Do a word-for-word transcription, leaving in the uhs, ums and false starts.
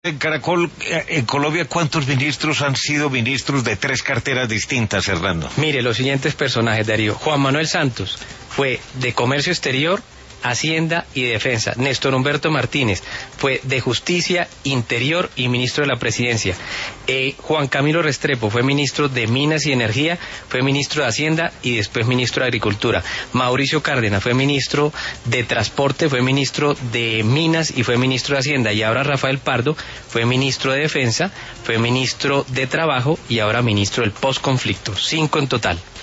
En Caracol, en Colombia, ¿cuántos ministros han sido ministros de tres carteras distintas, Hernando? Mire, los siguientes personajes, Darío. Juan Manuel Santos fue de Comercio Exterior, Hacienda y Defensa. Néstor Humberto Martínez fue de Justicia, Interior y Ministro de la Presidencia. Eh, Juan Camilo Restrepo fue Ministro de Minas y Energía, fue Ministro de Hacienda y después Ministro de Agricultura. Mauricio Cárdenas fue Ministro de Transporte, fue Ministro de Minas y fue Ministro de Hacienda. Y ahora Rafael Pardo fue Ministro de Defensa, fue Ministro de Trabajo y ahora Ministro del Postconflicto. Cinco en total.